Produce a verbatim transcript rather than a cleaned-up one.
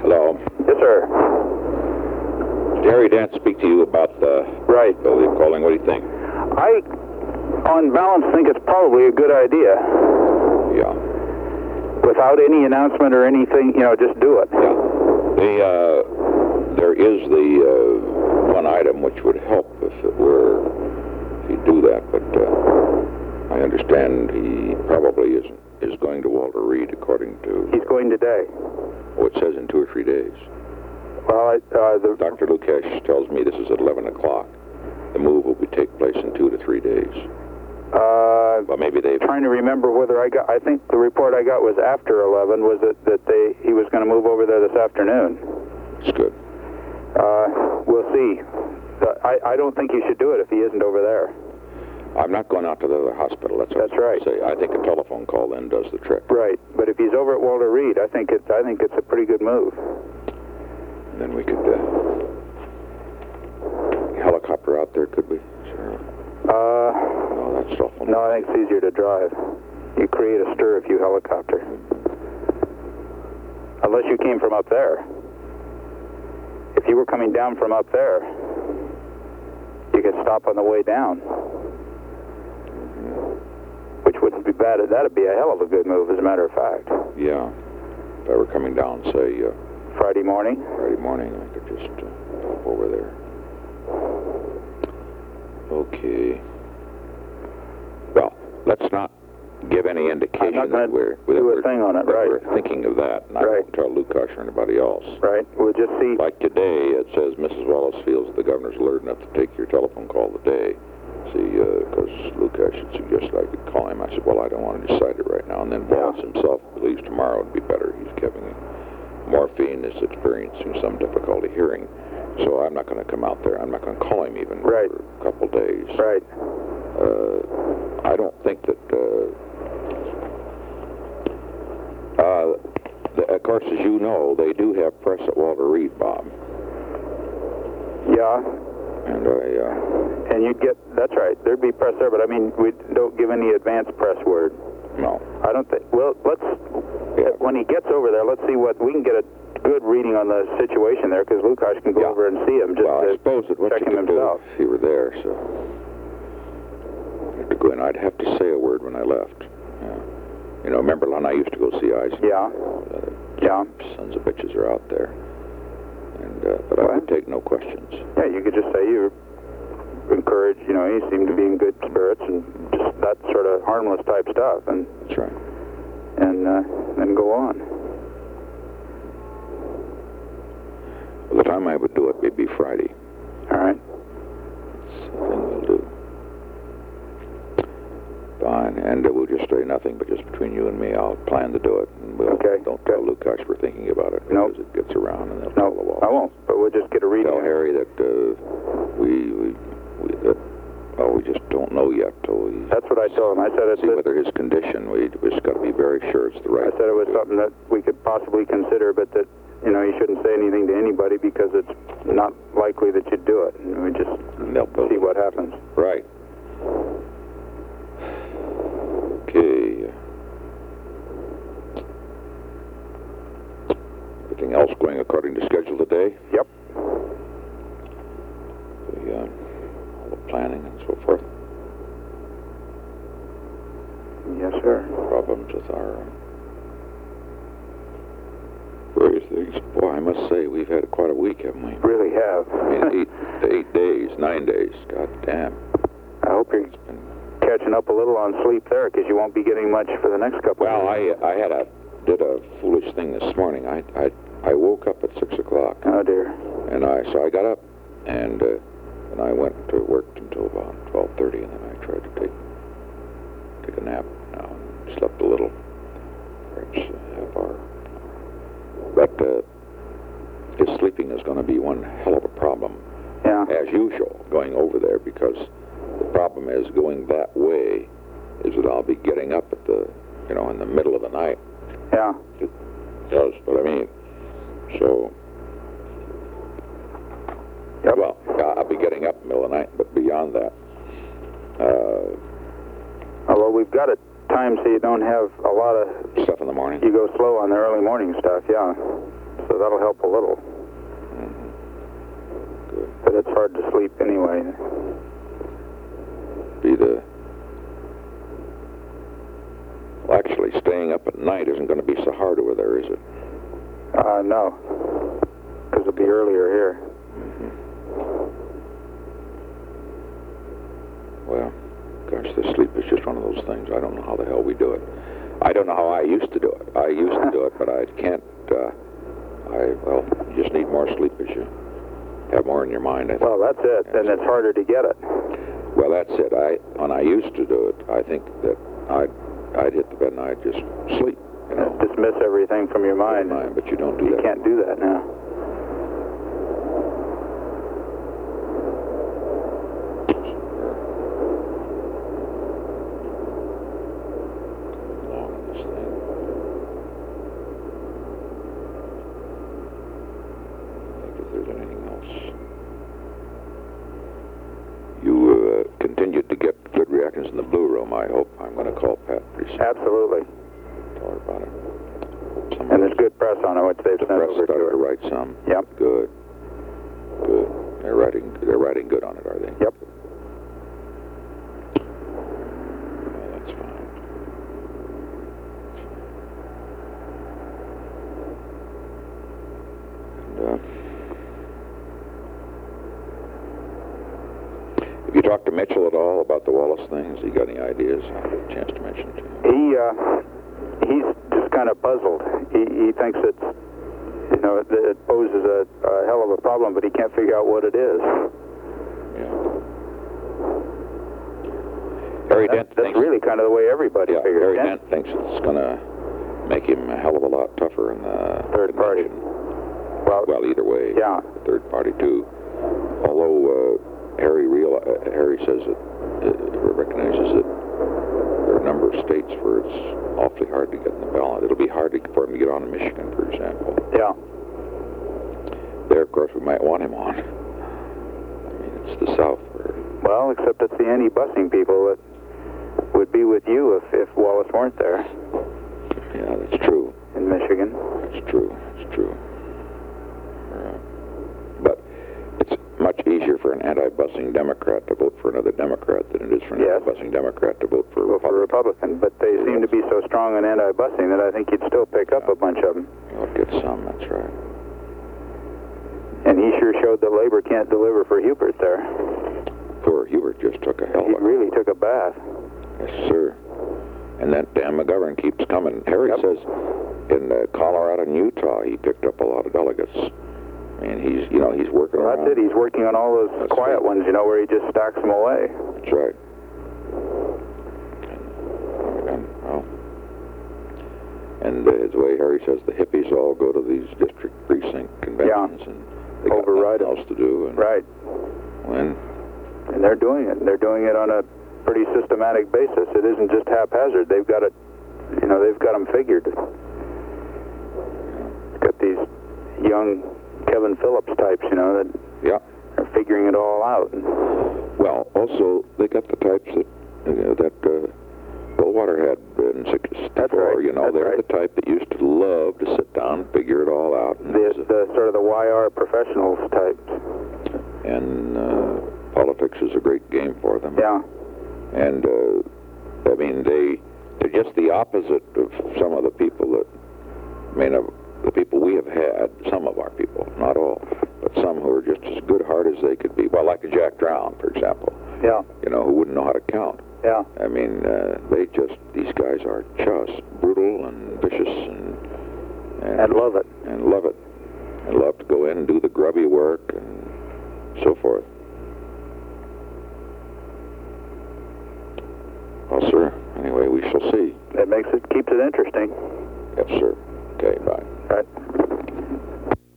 Hello. Yes, sir. Harry Dent speak to you about the Right. building calling. What do you think? I, on balance, think it's probably a good idea. Yeah. Without any announcement or anything, you know, just do it. Yeah. The, uh, there is the uh, one item which would help if it were, if he'd do that, but uh, I understand he probably isn't, is going to Walter Reed according to... He's going today. Oh, it says in two or three days. Well, I, uh, the... Doctor Lukash tells me this is at eleven o'clock. The move will be take place in two to three days. Uh, Well, maybe they've... trying to remember whether I got... I think the report I got was after eleven, was it that they he was going to move over there this afternoon. It's good. Uh, we'll see. Uh, I, I don't think you should do it if he isn't over there. I'm not going out to the other hospital. That's, what That's I was right. gonna Say. I think a telephone call then does the trick. Right, but if he's over at Walter Reed, I think it's I think it's a pretty good move. And then we could uh, helicopter out there, could we? Sure. Uh, No, that's awful. no, I think it's easier to drive. You create a stir if you helicopter. Unless you came from up there. If you were coming down from up there, you could stop on the way down. Which wouldn't be bad. That'd be a hell of a good move, as a matter of fact. Yeah. If I were coming down, say, uh, Friday morning? Friday morning, I could just uh, pop over there. Okay. Well, let's not give any indication I'm not that gonna we're, do that a we're, thing on it, that right. we're thinking of that, and I Right. won't tell Lukash or anybody else. Right. We'll just see. Like today, it says Missus Wallace feels that the governor's alert enough to take your telephone call today. See, because uh, Lukash had suggested I could call him. I said, well, I don't want to decide it right now. And then Wallace Yeah. himself believes tomorrow would be better. He's giving morphine, is experiencing some difficulty hearing. So I'm not going to come out there. I'm not going to call him even Right. for a couple days. Right. Uh, I don't think that... Uh, uh, the, of course, as you know, they do have press at Walter Reed, Bob. Yeah. And I... Uh, And you'd get, that's right, there'd be press there, but I mean, we don't give any advance press word. no. I don't think, well, let's, Yeah. when he gets over there, let's see what, we can get a good reading on the situation there, because Lukash can go Yeah. over and see him just Well, I to suppose that what check you him could himself. do if you were there, so... To go in, I'd have to say a word when I left. Yeah. You know, remember when I used to go see Eisen? Yeah. Uh, Yeah. Sons of bitches are out there. And, uh, but I What? would take no questions. Yeah, you could just say you encourage, you know, he seemed to be in good spirits and just that sort of harmless type stuff, and That's right. and uh, then go on. By the time I would do it, it'd be Friday. All right. That's the thing we'll do. Fine. And uh, we'll just say nothing, but just between you and me, I'll plan to do it. And we'll Okay, don't tell Lukash we're thinking about it, Nope. because it gets around and they'll No, tell the wall. I won't, but we'll just get a reading. Tell Harry that uh, we, we, we that, well, we just don't know yet till we That's what I told him. I said it's see whether his condition, we we just got to be very sure it's the right. I said it was thing to do. something that we could possibly consider, but that, you know, you shouldn't say anything to anybody because it's not likely that you'd do it. And we just And they'll build see it. what happens. Right. Okay. Everything else going according to schedule today? Yep. The, uh, all the planning and so forth. Yes, sir. Problems with our uh, various things. Boy, I must say, we've had quite a week, haven't we? Really have. I mean, eight, eight days, nine days. God damn. I hope you're catching up a little on sleep there, because you won't be getting much for the next couple Well, of days. I I had a did a foolish thing this morning. I I I woke up at six o'clock, Oh, dear. and I so I got up and uh, and I went to work until about twelve thirty, and then I tried to take take a nap. Now and slept a little, perhaps a half hour. But uh, his sleeping is going to be one hell of a problem, Yeah. as usual, going over there, because the problem is going that way is that I'll be getting up at the, you know, in the middle of the night. Yeah. That's what I mean. So, Yep. well, yeah, I'll be getting up in the middle of the night, but beyond that, uh, Although we've got it timed so you don't have a lot of, stuff in the morning. you go slow on the early morning stuff, yeah. so that'll help a little. Mm-hmm. Good. But it's hard to sleep anyway. Be the... Well, actually, staying up at night isn't going to be so hard over there, is it? Uh, no. Because it'll be earlier here. Mm-hmm. Well, gosh, the sleep is just one of those things. I don't know how the hell we do it. I don't know how I used to do it. I used to do it, but I can't, uh, I, well, you just need more sleep as you have more in your mind, I think. Well, that's it. Then it's harder to get it. Well, that's it. I, when I used to do it, I think that I'd, I'd hit the bed and I'd just sleep, you know. Dismiss everything from your mind. mind but you don't do you that. You can't do that now. In the blue room, I hope. I'm going to call Pat pretty soon. Absolutely. Tell her about it. Some and there's good press on it, which they've the sent press over to her. to write some. Yep. Good. Good. They're writing. They're writing good on it, are they? Yep. Yeah, that's fine. And, uh, have you talked to Mitchell at all about the Wallace thing? Has he got any ideas? I had a chance to mention it to him. He, uh, he's just kind of puzzled. He, he thinks it's, you know, it, it poses a, a hell of a problem, but he can't figure out what it is. Yeah. Harry That, Dent that's thinks, really kind of the way everybody yeah, figures. Harry Dent, Dent thinks it's going to make him a hell of a lot tougher in the third party. convention. Well, Well, either way. yeah. The third party, too. Although... Uh, Harry real uh, Harry says that uh, recognizes that there are a number of states where it's awfully hard to get in the ballot. It'll be hard to, for him to get on in Michigan, for example. Yeah. There, of course, we might want him on. I mean, it's the South. Where... Well, except it's the anti-busing people that would be with you if, if Wallace weren't there. Yeah, that's true. In Michigan. That's true. That's true. Uh, but it's much easier for an anti-busing Democrat to vote for another Democrat than it is for an yes. anti-busing Democrat to vote for a vote Republican. for a Republican. But they yes. seem to be so strong on anti-busing that I think you'd still pick up yeah. a bunch of them. You'll get some, that's right. And he sure showed that labor can't deliver for Hubert there. Poor Hubert just took a hell of He a... really took a bath. Yes, sir. And that damn McGovern keeps coming. Harry Yep. says in uh, Colorado and Utah he picked up a lot of delegates. And he's, you know, he's working Well, around. that's it. He's working on all those That's quiet right. ones, you know, where he just stacks them away. That's right. And, and, well, and uh, the way Harry says the hippies all go to these district precinct conventions Yeah. and they got Override nothing else to do. And Right. when And they're doing it. They're doing it on a pretty systematic basis. It isn't just haphazard. They've got it, you know, they've got them figured. Got these young Kevin Phillips types, you know, that yeah. are figuring it all out. Well, also they got the types that you know, that uh, Goldwater had in sixty-four. That's right. You know, That's they're right. the type that used to love to sit down, and figure it all out. And, The, the sort of the Y R professionals types. and uh, politics is a great game for them. Yeah. And uh, I mean, they they're just the opposite of some of the people that, I mean, of the people we have had. Some of our people, not all, but some who are just as good-hearted as they could be. Well, like a Jack Drown, for example. Yeah. You know, who wouldn't know how to count. Yeah. I mean, uh, they just, these guys are just brutal and vicious and... And, And love it. And love it. And love to go in and do the grubby work and so forth. Well, sir, anyway, we shall see. It makes it, keeps it interesting. Yes, sir. Okay, bye. Right.